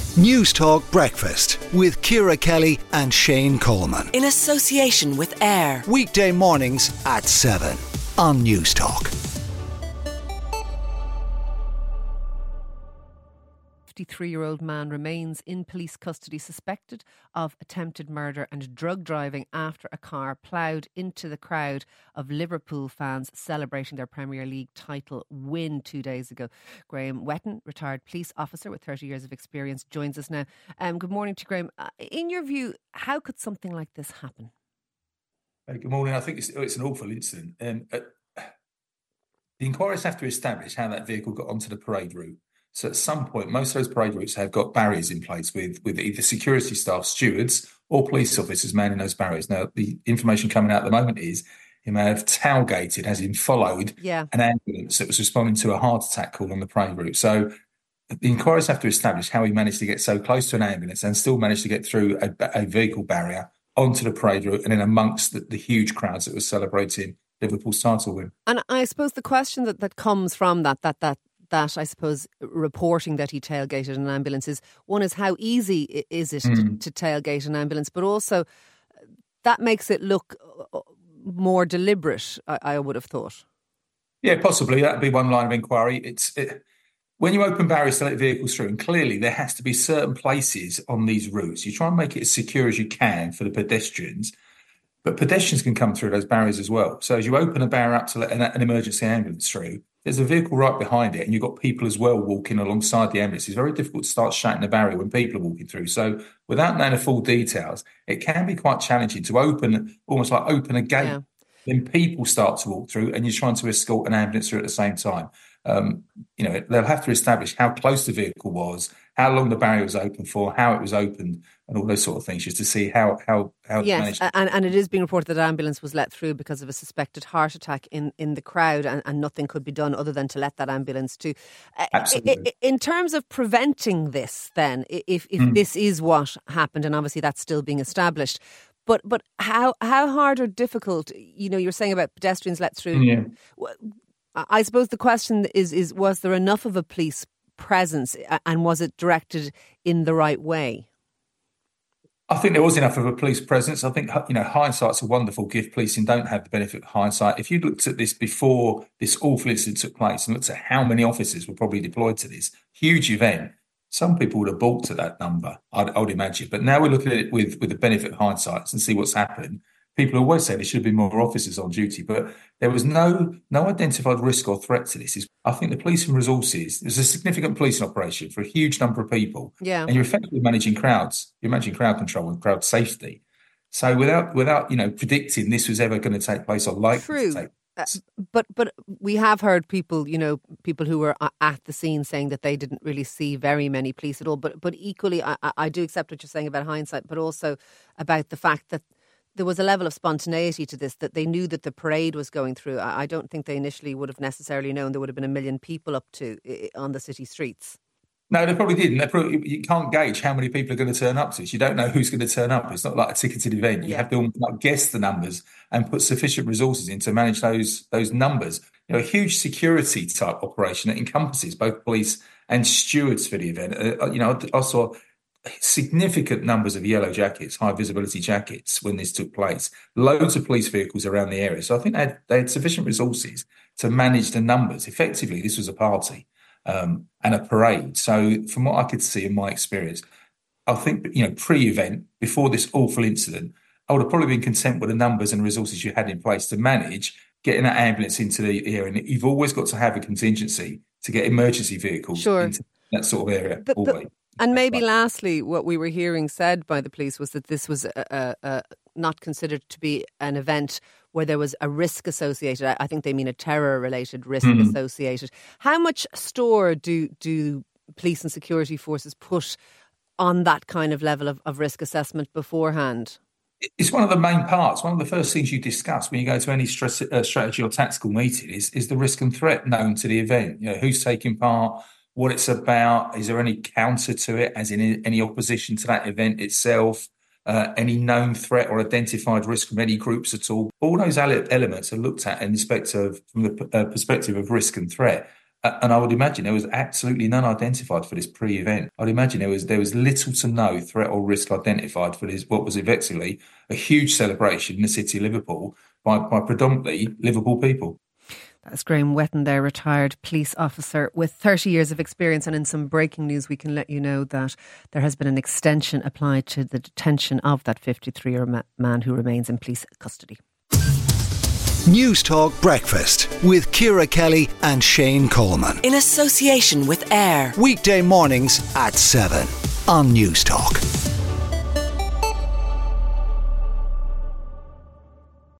News Talk Breakfast with Ciara Kelly and Shane Coleman. In association with AIR. Weekday mornings at 7 on News Talk. 53-year-old man remains in police custody suspected of attempted murder and drug driving after a car ploughed into the crowd of Liverpool fans celebrating their Premier League title win 2 days ago. Graham Wetton, retired police officer with 30 years of experience, joins us now. Good morning to you, Graham. In your view, how could something like this happen? Good morning. I think it's an awful incident. The inquiries have to establish how that vehicle got onto the parade route. So at some point, most of those parade routes have got barriers in place with either security staff, stewards, or police officers manning those barriers. Now, the information coming out at the moment is he may have tailgated, as in followed an ambulance that was responding to a heart attack call on the parade route. So the inquiries have to establish how he managed to get so close to an ambulance and still managed to get through a vehicle barrier onto the parade route and then amongst the huge crowds that were celebrating Liverpool's title win. And I suppose the question that comes from that I suppose reporting that he tailgated an ambulance is, one is how easy is it to tailgate an ambulance, but also that makes it look more deliberate, I would have thought. Yeah, possibly. That'd be one line of inquiry. When you open barriers to let vehicles through, and clearly there has to be certain places on these routes, you try and make it as secure as you can for the pedestrians, but pedestrians can come through those barriers as well. So as you open a barrier up to let an emergency ambulance through, there's a vehicle right behind it and you've got people as well walking alongside the ambulance. It's very difficult to start shutting the barrier when people are walking through. So without knowing the full details, it can be quite challenging to open a gate. Yeah. Then people start to walk through and you're trying to escort an ambulance through at the same time. They'll have to establish how close the vehicle was, how long the barrier was open for, how it was opened, and all those sort of things, just to see how yes, and it is being reported that the ambulance was let through because of a suspected heart attack in the crowd, and nothing could be done other than to let that ambulance to. Absolutely. In terms of preventing this, then, if this is what happened, and obviously that's still being established. But how hard or difficult, you're saying about pedestrians let through. Yeah. I suppose the question is was there enough of a police presence and was it directed in the right way? I think there was enough of a police presence. I think, hindsight's a wonderful gift. Policing don't have the benefit of hindsight. If you looked at this before this awful incident took place and looked at how many officers were probably deployed to this huge event, some people would have balked at that number, I would imagine. But now we're looking at it with the benefit of hindsight and see what's happened. People always say there should be more officers on duty, but there was no identified risk or threat to this. I think the policing resources, there's a significant policing operation for a huge number of people. Yeah. And you're effectively managing crowds. You're managing crowd control and crowd safety. So without predicting this was ever going to take place or likely to take place. But we have heard people who were at the scene saying that they didn't really see very many police at all. But equally, I do accept what you're saying about hindsight, but also about the fact that there was a level of spontaneity to this, that they knew that the parade was going through. I don't think they initially would have necessarily known there would have been 1 million people up on the city streets. No, they probably didn't. You can't gauge how many people are going to turn up to this. You don't know who's going to turn up. It's not like a ticketed event. You have to guess the numbers and put sufficient resources in to manage those numbers. A huge security type operation that encompasses both police and stewards for the event. I saw significant numbers of yellow jackets, high visibility jackets when this took place. Loads of police vehicles around the area. So I think they had sufficient resources to manage the numbers. Effectively, this was a party and a parade. So from what I could see in my experience, I think, pre-event, before this awful incident, I would have probably been content with the numbers and resources you had in place to manage getting that ambulance into the area. And you've always got to have a contingency to get emergency vehicles into that sort of area. And maybe lastly, what we were hearing said by the police was that this was not considered to be an event where there was a risk associated. I think they mean a terror-related risk associated. How much store do police and security forces put on that kind of level of risk assessment beforehand? It's one of the main parts. One of the first things you discuss when you go to any strategy or tactical meeting is the risk and threat known to the event. Who's taking part, what it's about, is there any counter to it, as in any opposition to that event itself, any known threat or identified risk from any groups at all. All those elements are looked at from the perspective of risk and threat. And I would imagine there was absolutely none identified for this pre-event. I'd imagine there was little to no threat or risk identified for this, what was effectively a huge celebration in the city of Liverpool by predominantly Liverpool people. That's Graham Whetton there, retired police officer with 30 years of experience. And in some breaking news, we can let you know that there has been an extension applied to the detention of that 53-year-old man who remains in police custody. News Talk Breakfast with Ciara Kelly and Shane Coleman. In association with AIR. Weekday mornings at 7 on News Talk.